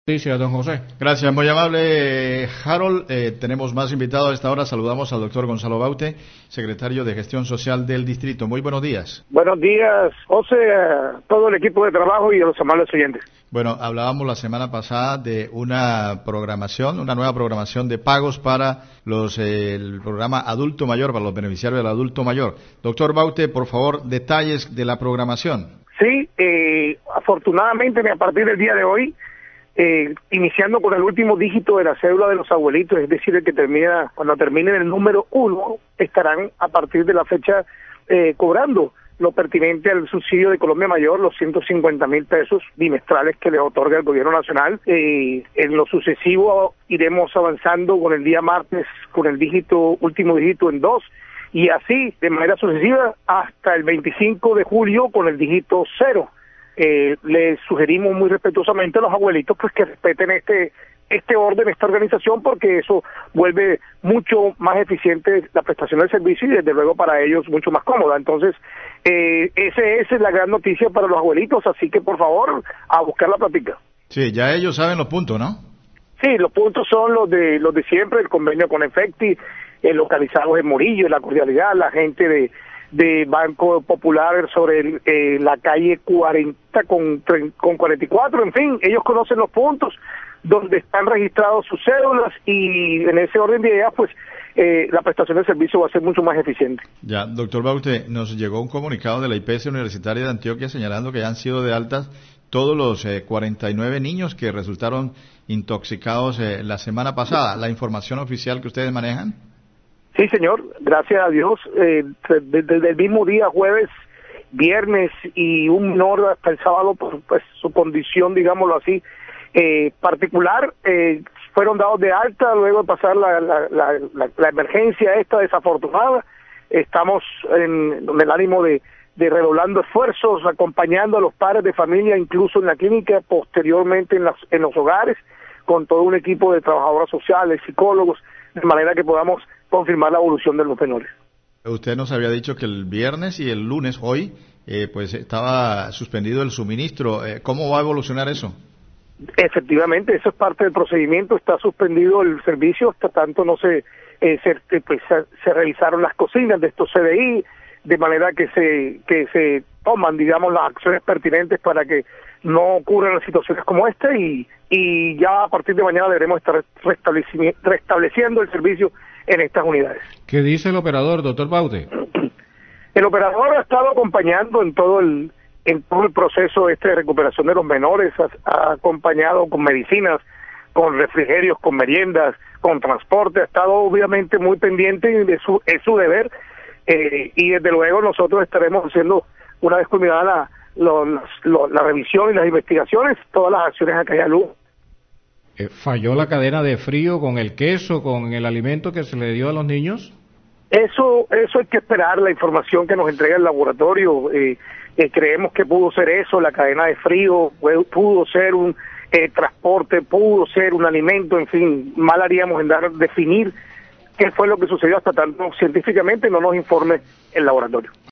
Noticias, don José. Gracias, muy amable Harold. Tenemos más invitados a esta hora. Saludamos al doctor Gonzalo Baute, secretario de Gestión Social del Distrito. Muy buenos días. Buenos días, José, a todo el equipo de trabajo y a los amables oyentes. Bueno, hablábamos la semana pasada de una nueva programación de pagos para el programa Adulto Mayor, para los beneficiarios del Adulto Mayor. Doctor Baute, por favor, detalles de la programación. Sí, afortunadamente a partir del día de hoy, iniciando con el último dígito de la cédula de los abuelitos, es decir, el que cuando termine el número 1, estarán a partir de la fecha cobrando lo pertinente al subsidio de Colombia Mayor, los 150,000 pesos bimestrales que les otorga el gobierno nacional. En lo sucesivo iremos avanzando con el día martes con el último dígito en 2, y así de manera sucesiva hasta el 25 de julio con el dígito 0. Les sugerimos muy respetuosamente a los abuelitos pues que respeten este orden, esta organización, porque eso vuelve mucho más eficiente la prestación del servicio y desde luego para ellos mucho más cómoda. Entonces, esa es la gran noticia para los abuelitos, así que por favor, a buscar la plática. Sí, ya ellos saben los puntos, ¿no? Sí, los puntos son los de siempre, el convenio con Efecti, localizados en Morillo, la cordialidad, la gente de Banco Popular sobre la calle 40 con 44, en fin, ellos conocen los puntos donde están registrados sus cédulas y en ese orden de ideas, pues la prestación de servicio va a ser mucho más eficiente. Ya, doctor Baute, nos llegó un comunicado de la IPS Universitaria de Antioquia señalando que ya han sido de altas todos los 49 niños que resultaron intoxicados la semana pasada. ¿La información oficial que ustedes manejan? Sí, señor, gracias a Dios, desde el mismo día, jueves, viernes y un menor hasta el sábado, pues su condición, digámoslo así, particular, fueron dados de alta luego de pasar la emergencia esta desafortunada. Estamos en el ánimo de redoblando esfuerzos, acompañando a los padres de familia, incluso en la clínica, posteriormente en los hogares, con todo un equipo de trabajadoras sociales, psicólogos, de manera que podamos confirmar la evolución de los menores. Usted nos había dicho que el viernes y el lunes, hoy, pues estaba suspendido el suministro. ¿Cómo va a evolucionar eso? Efectivamente, eso es parte del procedimiento, está suspendido el servicio hasta tanto no se revisaron las cocinas de estos CDI, de manera que se toman, digamos, las acciones pertinentes para que no ocurran situaciones como esta y ya a partir de mañana deberemos estar restableciendo el servicio en estas unidades. ¿Qué dice el operador, doctor Baute? El operador ha estado acompañando en todo el proceso de recuperación de los menores, ha acompañado con medicinas, con refrigerios, con meriendas, con transporte, ha estado obviamente muy pendiente de su deber, y desde luego nosotros estaremos haciendo, una vez culminada la revisión y las investigaciones, todas las acciones a que haya luz. ¿Falló la cadena de frío con el queso, con el alimento que se le dio a los niños? Eso hay que esperar la información que nos entrega el laboratorio. Creemos que pudo ser eso, la cadena de frío, pudo ser un transporte, pudo ser un alimento, en fin, mal haríamos en definir qué fue lo que sucedió hasta tanto científicamente no nos informe el laboratorio.